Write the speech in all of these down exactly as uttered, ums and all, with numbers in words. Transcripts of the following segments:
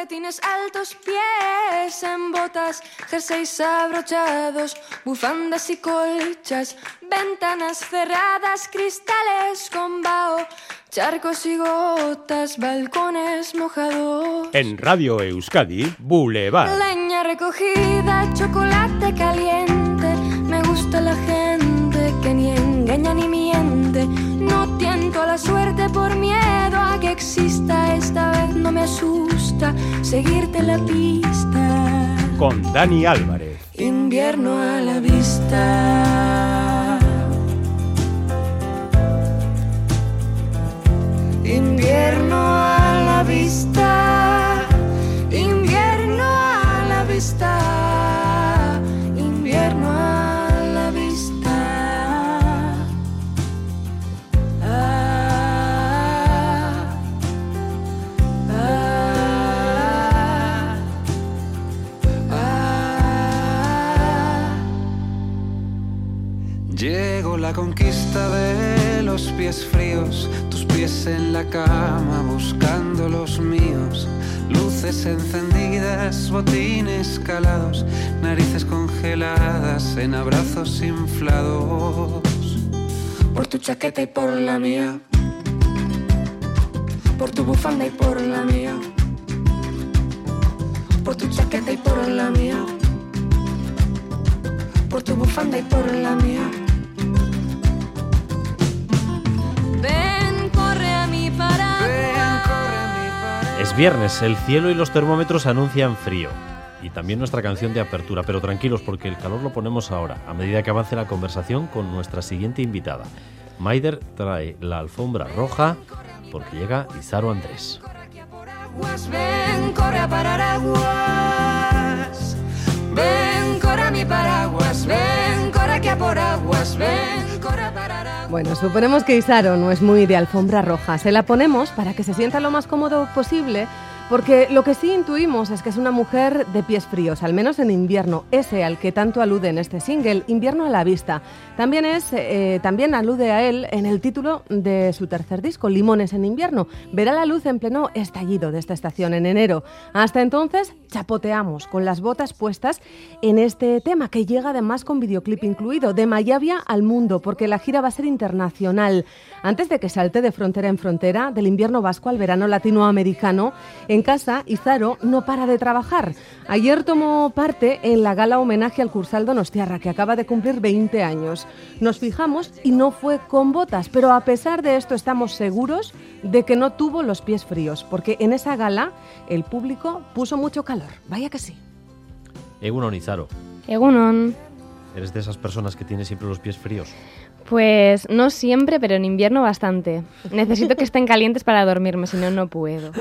calcetines altos, pies en botas, jerseys abrochados, bufandas y colchas, ventanas cerradas, cristales con vaho, charcos y gotas, balcones mojados. En Radio Euskadi, Boulevard. Leña recogida, chocolate caliente, me gusta la gente que ni engaña ni miente. No tiento a la suerte por miedo a que exista, esta vez no me asusta seguirte la pista. Con Dani Álvarez. Invierno a la vista. Invierno a la vista. Invierno a la vista. Invierno a la vista. Ah, ah, ah. Llegó la conquista de los pies fríos, tus pies en la cama buscando los míos, luces encendidas, botines calados, narices congeladas en abrazos inflados. Por tu chaqueta y por la mía, por tu bufanda y por la mía, por tu chaqueta y por la mía, por tu bufanda y por la mía. Ven, corre a mi paraguas. Ven, corre a mi paraguas. Es viernes, el cielo y los termómetros anuncian frío. Y también nuestra canción de apertura, pero tranquilos porque el calor lo ponemos ahora, a medida que avance la conversación con nuestra siguiente invitada. Maider trae la alfombra roja porque llega Izaro Andrés. Ven, corre a paraguas. Ven, corre a mi paraguas. Ven, corre aquí a por aguas. Ven, corre a paraguas. Bueno, suponemos que Izaro no es muy de alfombra roja. Se la ponemos para que se sienta lo más cómodo posible, porque lo que sí intuimos es que es una mujer de pies fríos, al menos en invierno, ese al que tanto alude en este single, Invierno a la vista. También, es, eh, también alude a él en el título de su tercer disco, Limones en invierno. Verá la luz en pleno estallido de esta estación en enero. Hasta entonces, chapoteamos con las botas puestas en este tema, que llega además con videoclip incluido, de Mayavia al mundo, porque la gira va a ser internacional. Antes de que salte de frontera en frontera, del invierno vasco al verano latinoamericano, en casa, Izaro no para de trabajar. Ayer tomó parte en la gala homenaje al Cursal Donostiarra, que acaba de cumplir veinte años. Nos fijamos y no fue con botas, pero a pesar de esto estamos seguros de que no tuvo los pies fríos, porque en esa gala el público puso mucho calor. Vaya que sí. Egunon, Izaro. Egunon. ¿Eres de esas personas que tiene siempre los pies fríos? Pues no siempre, pero en invierno bastante. Necesito que estén calientes para dormirme, si no, no puedo.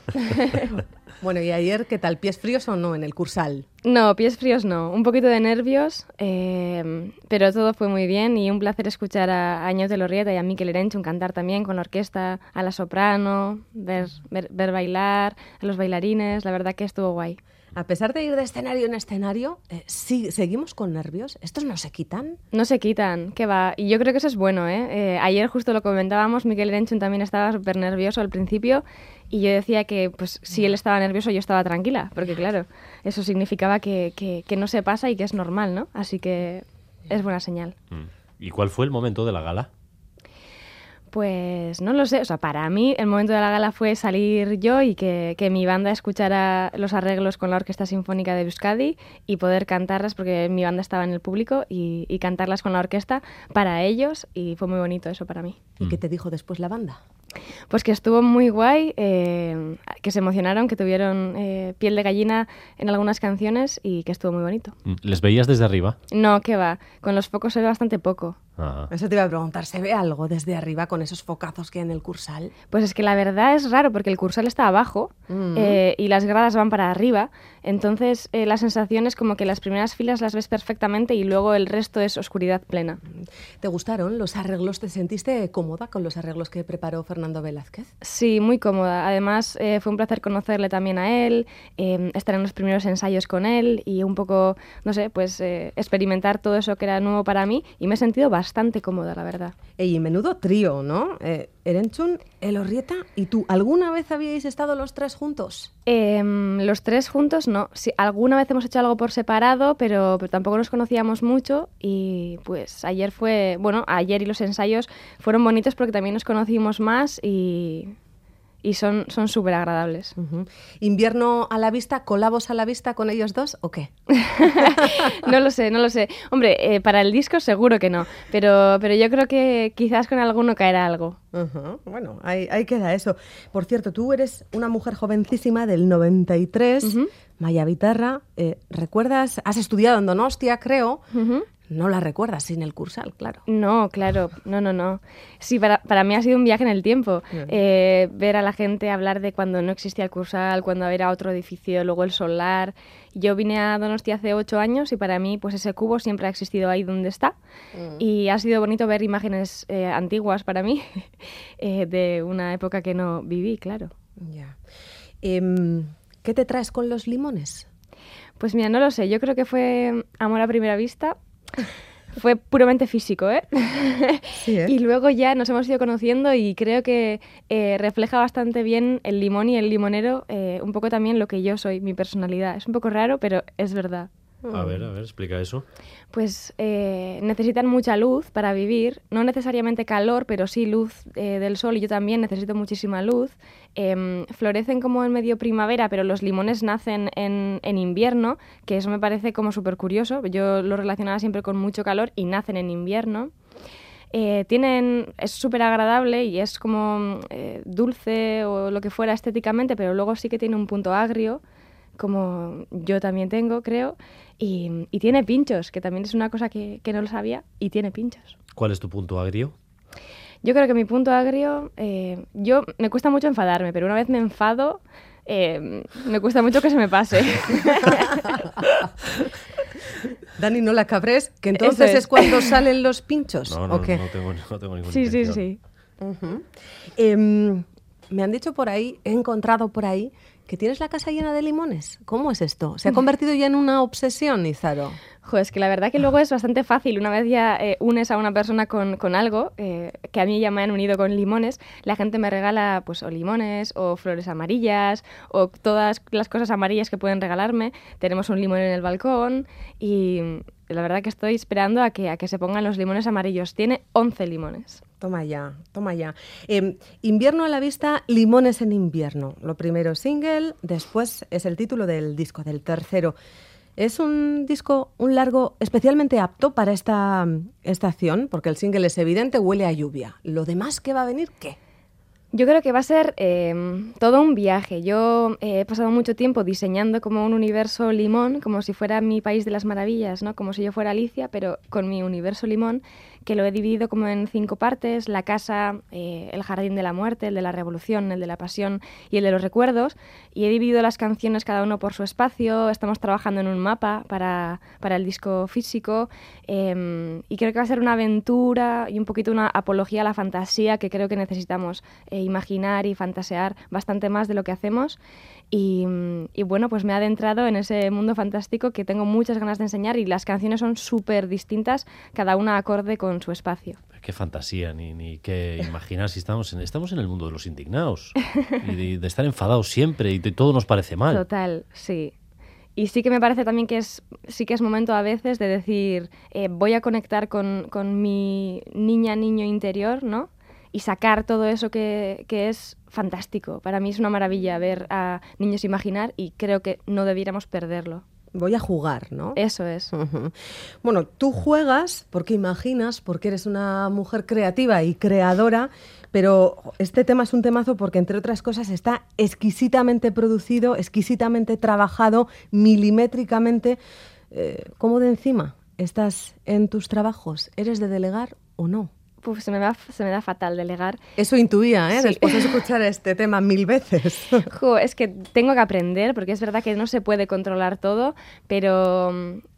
Bueno, ¿y ayer qué tal? ¿Pies fríos o no en el Cursal? No, pies fríos no. Un poquito de nervios, eh, pero todo fue muy bien y un placer escuchar a Añote Lorrieta y a Mikel Erenchun cantar también con la orquesta, a la soprano, ver, ver, ver bailar, a los bailarines. La verdad que estuvo guay. A pesar de ir de escenario en escenario, eh, sí, ¿seguimos con nervios? ¿Estos no se quitan? No se quitan, ¿qué va? Y yo creo que eso es bueno, ¿eh? eh ayer justo lo comentábamos, Mikel Erenchun también estaba súper nervioso al principio y yo decía que pues si él estaba nervioso yo estaba tranquila, porque claro, eso significaba que, que, que no se pasa y que es normal, ¿no? Así que es buena señal. ¿Y cuál fue el momento de la gala? Pues no lo sé, o sea, para mí el momento de la gala fue salir yo y que, que mi banda escuchara los arreglos con la Orquesta Sinfónica de Euskadi y poder cantarlas, porque mi banda estaba en el público, y, y cantarlas con la orquesta para ellos, y fue muy bonito eso para mí. ¿Y qué te dijo después la banda? Pues que estuvo muy guay, eh, que se emocionaron, que tuvieron eh, piel de gallina en algunas canciones y que estuvo muy bonito. ¿Les veías desde arriba? No, qué va, con los focos se ve bastante poco. Ajá. Eso te iba a preguntar, ¿se ve algo desde arriba con esos focazos que hay en el Cursal? Pues es que la verdad es raro porque el Cursal está abajo mm. eh, y las gradas van para arriba, entonces eh, la sensación es como que las primeras filas las ves perfectamente y luego el resto es oscuridad plena. ¿Te gustaron los arreglos? ¿Te sentiste cómoda con los arreglos que preparó Fernando Velázquez? Sí, muy cómoda. Además eh, fue un placer conocerle también a él, eh, estar en los primeros ensayos con él y un poco, no sé, pues eh, experimentar todo eso que era nuevo para mí, y me he sentido bastante bastante cómoda, la verdad. Y menudo trío, ¿no? Eh, Erentzun, Elorrieta y tú. ¿Alguna vez habíais estado los tres juntos? Eh, los tres juntos no. Sí, alguna vez hemos hecho algo por separado, pero, pero tampoco nos conocíamos mucho y pues ayer fue, bueno, ayer y los ensayos fueron bonitos porque también nos conocimos más y... Y son son súper agradables. Uh-huh. ¿Invierno a la vista, colabos a la vista con ellos dos o qué? No lo sé, no lo sé. Hombre, eh, para el disco seguro que no, pero, pero yo creo que quizás con alguno caerá algo. Uh-huh. Bueno, ahí, ahí queda eso. Por cierto, tú eres una mujer jovencísima del noventa y tres, uh-huh. Maia Bitarra. Eh, ¿Recuerdas? Has estudiado en Donostia, creo. Uh-huh. No la recuerdas sin el Cursal, claro. No, claro, no, no, no. Sí, para, para mí ha sido un viaje en el tiempo. Uh-huh. Eh, ver a la gente hablar de cuando no existía el Cursal, cuando era otro edificio, luego el Solar. Yo vine a Donostia hace ocho años y para mí pues ese cubo siempre ha existido ahí donde está. Uh-huh. Y ha sido bonito ver imágenes eh, antiguas para mí, eh, de una época que no viví, claro. Ya. Eh, ¿Qué te traes con los limones? Pues mira, no lo sé. Yo creo que fue amor a primera vista. Fue puramente físico, ¿eh? Sí, ¿eh? Y luego ya nos hemos ido conociendo y creo que eh, refleja bastante bien el limón y el limonero, eh, un poco también lo que yo soy, mi personalidad. Es un poco raro, pero es verdad. A ver, a ver, explica eso. Pues eh, necesitan mucha luz para vivir, no necesariamente calor, pero sí luz eh, del sol, y yo también necesito muchísima luz. Eh, florecen como en medio primavera, pero los limones nacen en, en invierno, que eso me parece como súper curioso. Yo lo relacionaba siempre con mucho calor y nacen en invierno. Eh, tienen, es súper agradable y es como eh, dulce o lo que fuera estéticamente, pero luego sí que tiene un punto agrio, como yo también tengo, creo, y, y tiene pinchos, que también es una cosa que, que no lo sabía, y tiene pinchos. ¿Cuál es tu punto agrio? Yo creo que mi punto agrio, eh, yo me cuesta mucho enfadarme, pero una vez me enfado, eh, me cuesta mucho que se me pase. Dani, no la cabres, que entonces es. es cuando salen los pinchos. No, no, ¿o qué? no, tengo, no tengo ninguna sí, intención. Sí, sí, uh-huh. eh, Me han dicho por ahí, he encontrado por ahí, que tienes la casa llena de limones. ¿Cómo es esto? ¿Se ha convertido ya en una obsesión, Izaro? Jo, es que la verdad que luego es bastante fácil. Una vez ya eh, unes a una persona con, con algo, eh, que a mí ya me han unido con limones, la gente me regala pues o limones o flores amarillas o todas las cosas amarillas que pueden regalarme. Tenemos un limón en el balcón y la verdad que estoy esperando a que, a que se pongan los limones amarillos. Tiene once limones. Toma ya, toma ya. Eh, invierno a la vista, limones en invierno. Lo primero single, después es el título del disco, del tercero. Es un disco, un largo, especialmente apto para esta estación, porque el single es evidente, huele a lluvia. ¿Lo demás que va a venir, qué? Yo creo que va a ser eh, todo un viaje. Yo eh, he pasado mucho tiempo diseñando como un universo limón, como si fuera mi país de las maravillas, ¿no? Como si yo fuera Alicia, pero con mi universo limón, que lo he dividido como en cinco partes: la casa, eh, el jardín de la muerte, el de la revolución, el de la pasión y el de los recuerdos. Y he dividido las canciones cada uno por su espacio. Estamos trabajando en un mapa para, para el disco físico, eh, y creo que va a ser una aventura y un poquito una apología a la fantasía que creo que necesitamos eh, imaginar y fantasear bastante más de lo que hacemos. Y, y bueno, pues me he adentrado en ese mundo fantástico que tengo muchas ganas de enseñar, y las canciones son súper distintas, cada una acorde con su espacio. Qué fantasía, ni, ni qué imaginar si estamos en, estamos en el mundo de los indignados y de, de estar enfadados siempre y de todo nos parece mal. Total, sí. Y sí que me parece también que es, sí que es momento a veces de decir, eh, voy a conectar con, con mi niña, niño interior, ¿no? Y sacar todo eso que, que es fantástico. Para mí es una maravilla ver a niños imaginar y creo que no debiéramos perderlo. Voy a jugar, ¿no? Eso es. Uh-huh. Bueno, tú juegas porque imaginas, porque eres una mujer creativa y creadora, pero este tema es un temazo porque, entre otras cosas, está exquisitamente producido, exquisitamente trabajado, milimétricamente. Eh, ¿Cómo de encima estás en tus trabajos? ¿Eres de delegar o no? Uf, se me va, se me da fatal delegar. Eso intuía, ¿eh? Sí. Después de escuchar este tema mil veces. Jo, es que tengo que aprender, porque es verdad que no se puede controlar todo, pero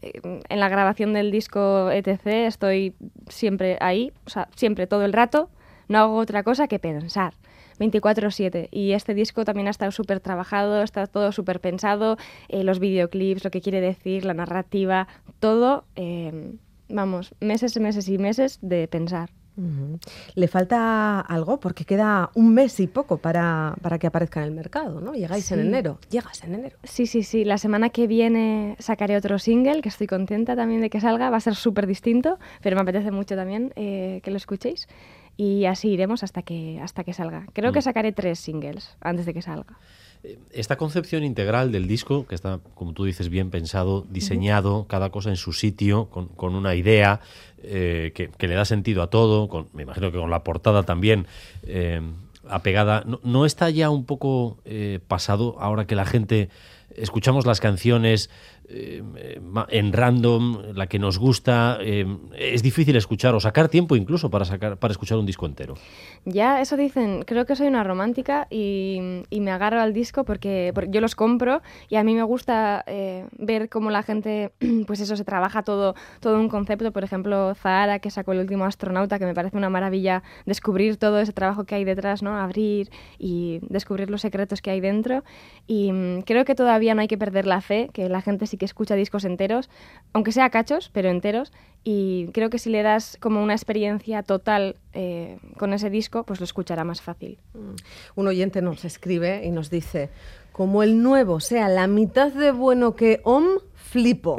en la grabación del disco etcétera estoy siempre ahí, o sea, siempre, todo el rato, no hago otra cosa que pensar. veinticuatro siete. Y este disco también ha estado súper trabajado, está todo súper pensado, eh, los videoclips, lo que quiere decir, la narrativa, todo... Eh, vamos, meses y meses y meses de pensar. Uh-huh. ¿Le falta algo? Porque queda un mes y poco para, para que aparezca en el mercado, ¿no? Llegáis sí. en enero. Llegas en enero. Sí, sí, sí. La semana que viene sacaré otro single, que estoy contenta también de que salga. Va a ser súper distinto, pero me apetece mucho también eh, que lo escuchéis. Y así iremos hasta que, hasta que salga. Creo mm. que sacaré tres singles antes de que salga. Esta concepción integral del disco, que está, como tú dices, bien pensado, diseñado, uh-huh. cada cosa en su sitio, con, con una idea eh, que, que le da sentido a todo, con, me imagino que con la portada también eh, apegada, ¿no, no está ya un poco eh, pasado ahora que la gente escuchamos las canciones eh, en random, la que nos gusta, eh, es difícil escuchar o sacar tiempo incluso para sacar para escuchar un disco entero? Ya, eso dicen. Creo que soy una romántica y, y me agarro al disco porque, porque yo los compro y a mí me gusta eh, ver cómo la gente, pues eso, se trabaja todo, todo un concepto. Por ejemplo, Zahara, que sacó El último astronauta, que me parece una maravilla descubrir todo ese trabajo que hay detrás, ¿no? Abrir y descubrir los secretos que hay dentro. Y um, creo que todavía no hay que perder la fe, que la gente sí que escucha discos enteros, aunque sea cachos, pero enteros. Y creo que si le das como una experiencia total eh, con ese disco, pues lo escuchará más fácil. Un oyente nos escribe y nos dice: como el nuevo sea la mitad de bueno que Om, flipo.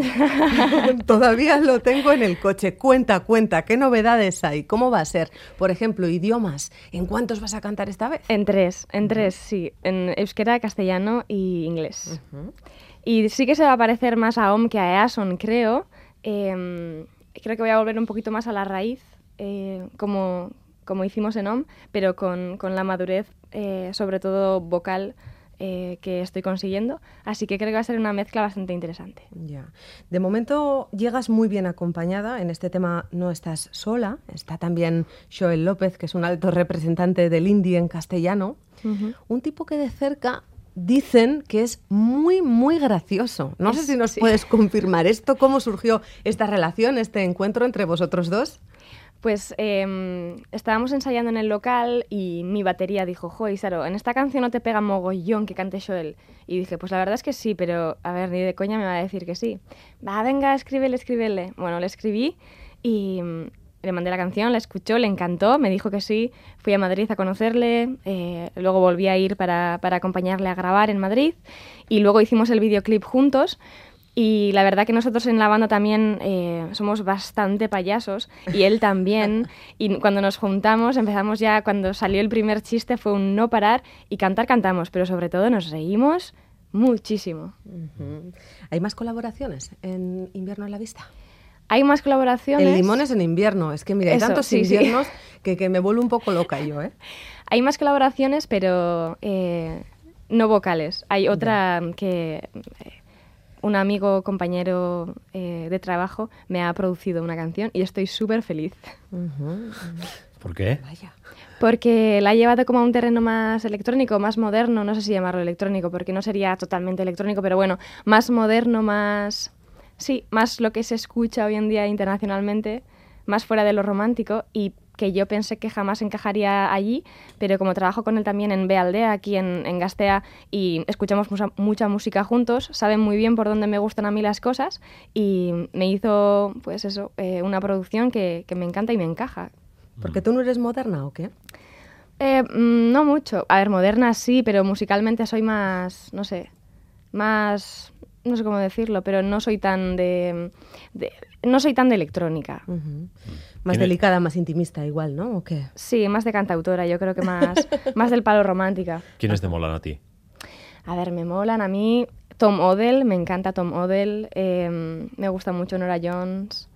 Todavía lo tengo en el coche. Cuenta, cuenta, ¿qué novedades hay? ¿Cómo va a ser? Por ejemplo, idiomas. ¿En cuántos vas a cantar esta vez? En tres, en uh-huh. tres, sí. En euskera, castellano y inglés. Uh-huh. Y sí que se va a parecer más a Om que a Eason, creo. Eh, creo que voy a volver un poquito más a la raíz, eh, como, como hicimos en Om, pero con, con la madurez, eh, sobre todo vocal, eh, que estoy consiguiendo. Así que creo que va a ser una mezcla bastante interesante. Ya. De momento llegas muy bien acompañada. En este tema no estás sola. Está también Joel López, que es un alto representante del indie en castellano. Uh-huh. Un tipo que de cerca dicen que es muy, muy gracioso. No es, sé si nos sí. puedes confirmar esto. ¿Cómo surgió esta relación, este encuentro entre vosotros dos? Pues eh, estábamos ensayando en el local y mi batería dijo: jo, Isaro, en esta canción no te pega mogollón que cante Joel. Y dije: pues la verdad es que sí, pero a ver, ni de coña me va a decir que sí. Va, venga, escríbele, escríbele. Bueno, le escribí y le mandé la canción, la escuchó, le encantó, me dijo que sí. Fui a Madrid a conocerle, eh, luego volví a ir para, para acompañarle a grabar en Madrid y luego hicimos el videoclip juntos. Y la verdad que nosotros en la banda también eh, somos bastante payasos y él también. Y cuando nos juntamos empezamos ya, cuando salió el primer chiste fue un no parar y cantar cantamos, pero sobre todo nos reímos muchísimo. Uh-huh. ¿Hay más colaboraciones en Invierno a la Vista? Hay más colaboraciones. En Limones en invierno. Es que mira, hay Eso, tantos sí, inviernos sí. Que, que me vuelvo un poco loca yo, ¿eh? Hay más colaboraciones, pero eh, no vocales. Hay otra yeah. que eh, un amigo, compañero eh, de trabajo me ha producido una canción y estoy súper feliz. Uh-huh. ¿Por qué? Vaya. Porque la ha llevado como a un terreno más electrónico, más moderno, no sé si llamarlo electrónico, porque no sería totalmente electrónico, pero bueno, más moderno, más... Sí, más lo que se escucha hoy en día internacionalmente, más fuera de lo romántico, y que yo pensé que jamás encajaría allí, pero como trabajo con él también en Bealdea, aquí en, en Gaztea, y escuchamos mucha, mucha música juntos, saben muy bien por dónde me gustan a mí las cosas, y me hizo, pues eso, eh, una producción que, que me encanta y me encaja. ¿Porque tú no eres moderna o qué? Eh, no mucho. A ver, moderna sí, pero musicalmente soy más, no sé, más... no sé cómo decirlo, pero no soy tan de, de no soy tan de electrónica. Uh-huh. Más delicada, más intimista igual, ¿no? ¿O qué? Sí, más de cantautora, yo creo que más, más del palo romántica. ¿Quiénes te molan a ti? A ver, me molan a mí Tom Odell, me encanta Tom Odell, eh, me gusta mucho Norah Jones,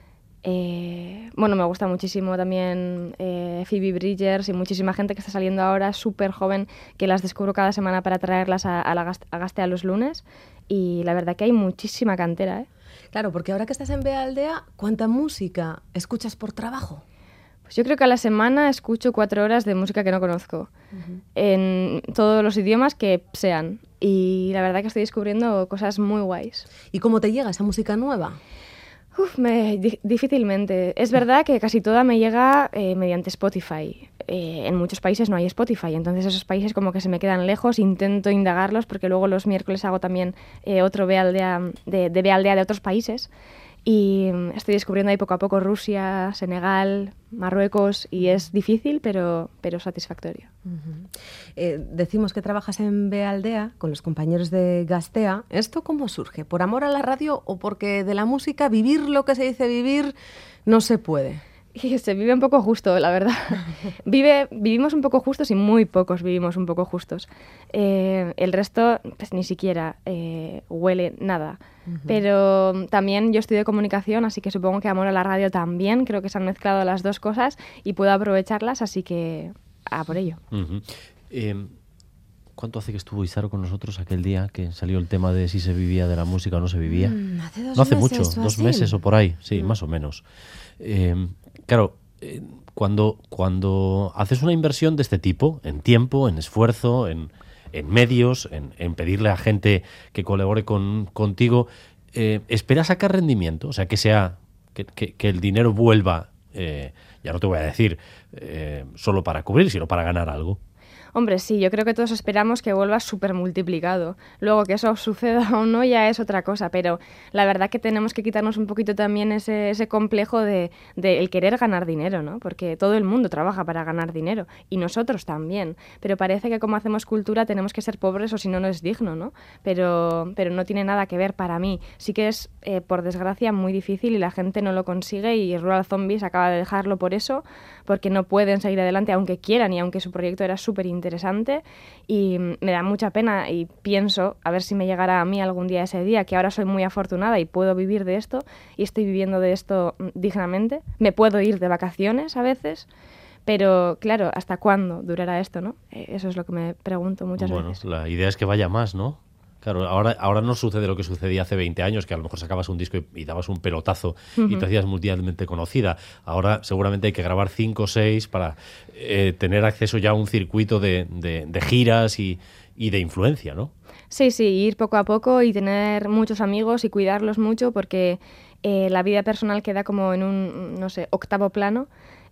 eh, bueno, me gusta muchísimo también eh, Phoebe Bridgers y muchísima gente que está saliendo ahora, súper joven, que las descubro cada semana para traerlas a, a, la, a Gaztea los lunes. Y la verdad que hay muchísima cantera, ¿eh? Claro, porque ahora que estás en Bealdea, ¿cuánta música escuchas por trabajo? Pues yo creo que a la semana escucho cuatro horas de música que no conozco, uh-huh. en todos los idiomas que sean. Y la verdad que estoy descubriendo cosas muy guays. ¿Y cómo te llega esa música nueva? Uf, me, di- difícilmente. Es verdad que casi toda me llega eh, mediante Spotify. Eh, en muchos países no hay Spotify, entonces esos países como que se me quedan lejos, intento indagarlos porque luego los miércoles hago también eh, otro Bealdea de, de Bealdea de otros países Y estoy descubriendo ahí poco a poco Rusia, Senegal, Marruecos, y es difícil, pero, pero satisfactorio. Uh-huh. Eh, decimos que trabajas en Bealdea con los compañeros de Gaztea. ¿Esto cómo surge? ¿Por amor a la radio o porque de la música vivir lo que se dice vivir no se puede? Y se vive un poco justo, la verdad. Vive, vivimos un poco justos y muy pocos vivimos un poco justos. Eh, el resto, pues ni siquiera eh, huele nada. Uh-huh. Pero también yo estudio comunicación, así que supongo que amor a la radio también. Creo que se han mezclado las dos cosas y puedo aprovecharlas, así que a por ello. Uh-huh. eh, ¿Cuánto hace que estuvo Isaro con nosotros aquel día que salió el tema de si se vivía de la música o no se vivía? Mm, hace dos no hace meses, mucho, o dos así. meses o por ahí, sí, Mm. más o menos. Eh, claro, eh, cuando, cuando haces una inversión de este tipo, en tiempo, en esfuerzo, en, en medios, en, en pedirle a gente que colabore con, contigo, eh, ¿esperas sacar rendimiento? O sea, que sea que, que, que el dinero vuelva, eh, ya no te voy a decir eh, solo para cubrir, sino para ganar algo. Hombre, sí, yo creo que todos esperamos que vuelva súper multiplicado. Luego, que eso suceda o no ya es otra cosa, pero la verdad que tenemos que quitarnos un poquito también ese, ese complejo de, de el querer ganar dinero, ¿no? Porque todo el mundo trabaja para ganar dinero, y nosotros también. Pero parece que como hacemos cultura tenemos que ser pobres o si no, no es digno, ¿no? Pero, pero no tiene nada que ver para mí. Sí que es, eh, por desgracia, muy difícil y la gente no lo consigue, y Rural Zombies acaba de dejarlo por eso, porque no pueden seguir adelante aunque quieran y aunque su proyecto era súper interesante. interesante y me da mucha pena y pienso a ver si me llegará a mí algún día ese día, que ahora soy muy afortunada y puedo vivir de esto y estoy viviendo de esto dignamente. Me puedo ir de vacaciones a veces, pero claro, ¿hasta cuándo durará esto, no? Eso es lo que me pregunto muchas bueno, veces. La idea es que vaya más, ¿no? Claro, ahora, ahora no sucede lo que sucedía hace veinte años, que a lo mejor sacabas un disco y, y dabas un pelotazo uh-huh. y te hacías mundialmente conocida. Ahora seguramente hay que grabar cinco o seis para eh, tener acceso ya a un circuito de, de, de giras y, y de influencia, ¿no? Sí, sí, ir poco a poco y tener muchos amigos y cuidarlos mucho, porque eh, la vida personal queda como en un, no sé, octavo plano.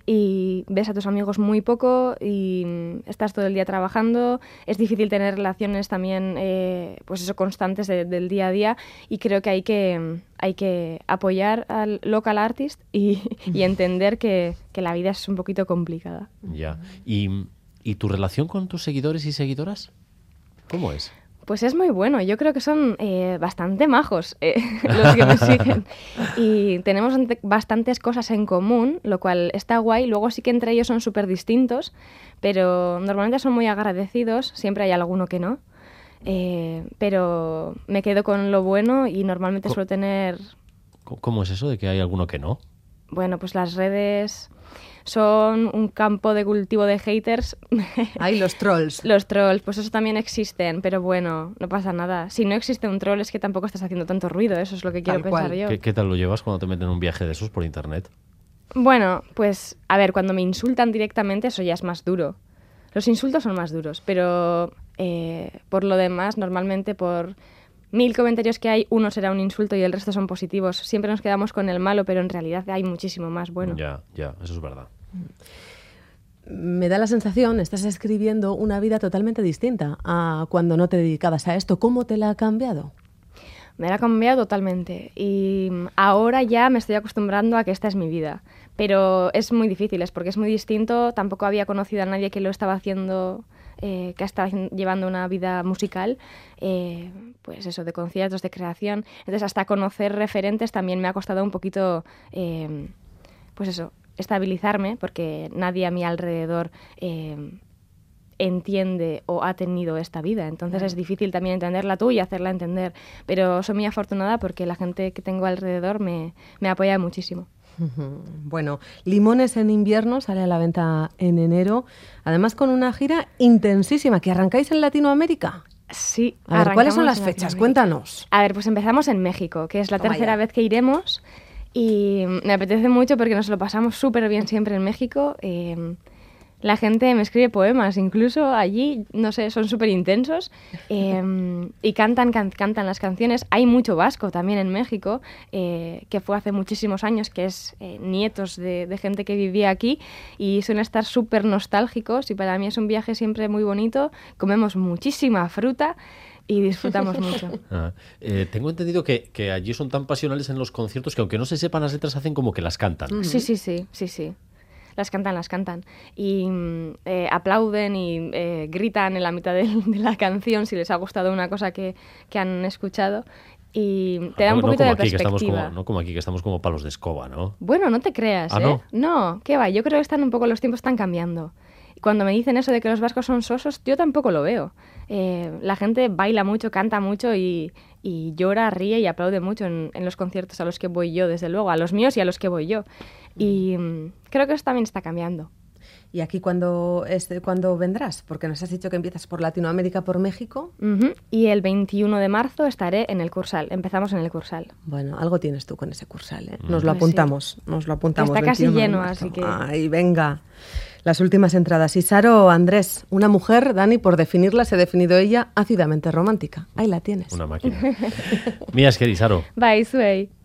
Y ves a tus amigos muy poco y estás todo el día trabajando. Es difícil tener relaciones también, eh, pues eso, constantes de, del día a día, y creo que hay que, hay que apoyar al local artist y, y entender que, que la vida es un poquito complicada. Ya. ¿Y, ¿Y tu relación con tus seguidores y seguidoras? ¿Cómo es? Pues es muy bueno, yo creo que son eh, bastante majos eh, los que me siguen y tenemos bastantes cosas en común, lo cual está guay. Luego sí que entre ellos son súper distintos, pero normalmente son muy agradecidos, siempre hay alguno que no, eh, pero me quedo con lo bueno y normalmente suelo tener... ¿Cómo es eso de que hay alguno que no? Bueno, pues las redes... son un campo de cultivo de haters. Ay, los trolls. Los trolls, pues eso también existen, pero bueno, no pasa nada. Si no existe un troll es que tampoco estás haciendo tanto ruido, eso es lo que quiero Tal pensar cual. yo. ¿Qué, ¿Qué tal lo llevas cuando te meten en un viaje de esos por internet? Bueno, pues a ver, cuando me insultan directamente eso ya es más duro. Los insultos son más duros, pero eh, por lo demás, normalmente por... mil comentarios que hay, uno será un insulto y el resto son positivos. Siempre nos quedamos con el malo, pero en realidad hay muchísimo más bueno. Ya, ya, eso es verdad. Me da la sensación, estás escribiendo una vida totalmente distinta a cuando no te dedicabas a esto. ¿Cómo te la ha cambiado? Me la ha cambiado totalmente y ahora ya me estoy acostumbrando a que esta es mi vida. Pero es muy difícil, es porque es muy distinto. Tampoco había conocido a nadie que lo estaba haciendo... Eh, que estaba llevando una vida musical, eh, pues eso, de conciertos, de creación. Entonces, hasta conocer referentes también me ha costado un poquito, eh, pues eso, estabilizarme, porque nadie a mi alrededor eh, entiende o ha tenido esta vida. Entonces, es difícil también entenderla tú y hacerla entender. Pero soy muy afortunada porque la gente que tengo alrededor me, me apoya muchísimo. Bueno, Limones en invierno sale a la venta en enero, además con una gira intensísima, que arrancáis en Latinoamérica. Sí. A ver, ¿cuáles son las fechas? Cuéntanos. A ver, pues empezamos en México, que es la Toma tercera ya. vez que iremos y me apetece mucho porque nos lo pasamos súper bien siempre en México. Eh, La gente me escribe poemas, incluso allí, no sé, son súper intensos eh, y cantan, can, cantan las canciones. Hay mucho vasco también en México, eh, que fue hace muchísimos años, que es eh, nietos de, de gente que vivía aquí y suelen estar súper nostálgicos y para mí es un viaje siempre muy bonito. Comemos muchísima fruta y disfrutamos mucho. Ah, eh, tengo entendido que, que allí son tan pasionales en los conciertos que aunque no se sepan las letras hacen como que las cantan. Uh-huh. Sí, sí, sí, sí, sí. Las cantan, las cantan. Y eh, aplauden y eh, gritan en la mitad de, de la canción si les ha gustado una cosa que, que han escuchado. Y te da no, un poquito no de aquí, que perspectiva. estamos como, no como aquí, que estamos como palos de escoba, ¿no? Bueno, no te creas, ¿Ah, ¿eh? no? No, ¿qué va? Yo creo que están un poco, los tiempos están cambiando. Y cuando me dicen eso de que los vascos son sosos, yo tampoco lo veo. Eh, la gente baila mucho, canta mucho y, y llora, ríe y aplaude mucho en, en los conciertos a los que voy yo, desde luego, a los míos y a los que voy yo. Y mm, creo que eso también está cambiando. ¿Y aquí cuándo, es, cuándo vendrás? Porque nos has dicho que empiezas por Latinoamérica, por México. Uh-huh. Y el veintiuno de marzo estaré en el Cursal. Empezamos en el Cursal. Bueno, algo tienes tú con ese Cursal, ¿eh? Mm. Nos lo Pues apuntamos, sí. nos lo apuntamos. Está casi veintiuno de lleno, marzo. así que... Ay, venga. Las últimas entradas. Isaro Andrés, una mujer, Dani, por definirla, se ha definido ella ácidamente romántica. Ahí la tienes. Una máquina. Mila esker, Isaro. Bai, zuei.